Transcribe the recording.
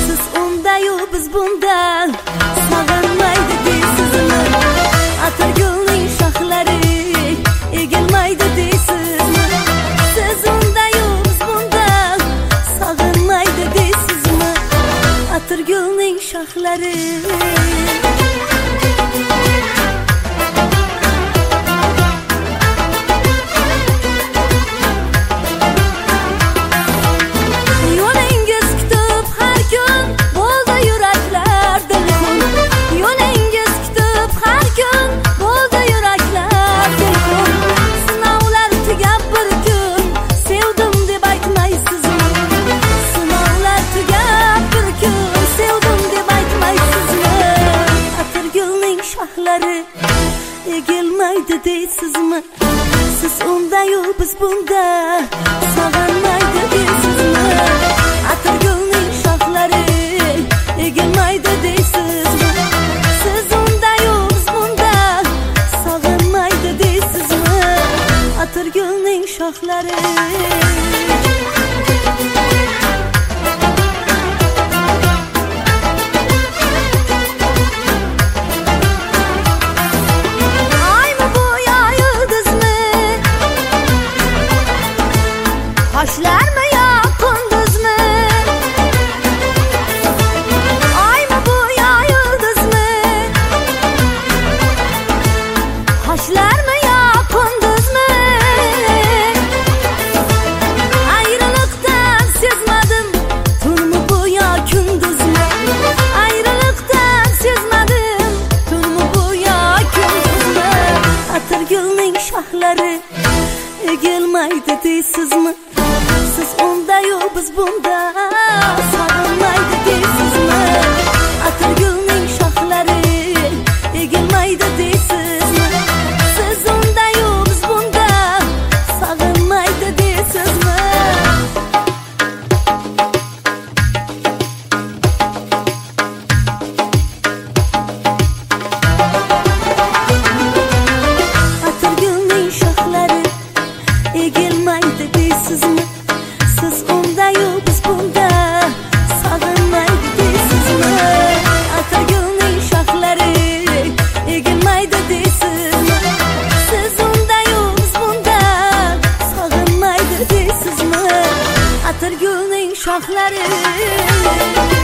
Siz unda-yu biz bunda sog'inmaydi deysizmi? Atirgulning shoxlari egilmaydi deysizmi? Siz unda-yu biz bunda sog'inmaydi deysizmi? Atirgulning shoxlari egilmaydi deysizmi? Siz unda-yu biz bunda sog'inmaydi deysizmi? Atirgulning shoxlari egilmaydi deysizmi? Siz unda-yu biz bunda sog'inmaydi deysizmi? Atirgulning shoxlari Hoşlarmı ya kunduzmu? Ay mı bu ya yıldız mı? Hoşlarmı ya kunduz mu? Ayrılıktan sezmedim, tun mu bu ya gündüz mü? Ayrılıktan sezmedim, tun mu bu ya gündüz mü? Atirgulning shoxlari egilmaydi deysizmi? Siz unda-yu biz bunda sog'inmaydi deysizmi? Atirgulning shoxlari egilmaydi deysizmi? Siz unda-yu biz bunda sog'inmaydi deysizmi? Atirgulning shoxlari egilmaydi deysizmi? Siz unda-yu biz bunda sog'inmaydi deysizmi? Atirgulning shoxlari egilmaydi deysizmi? Siz unda-yu biz bunda sog'inmaydi deysizmi? Atirgulning shoxlari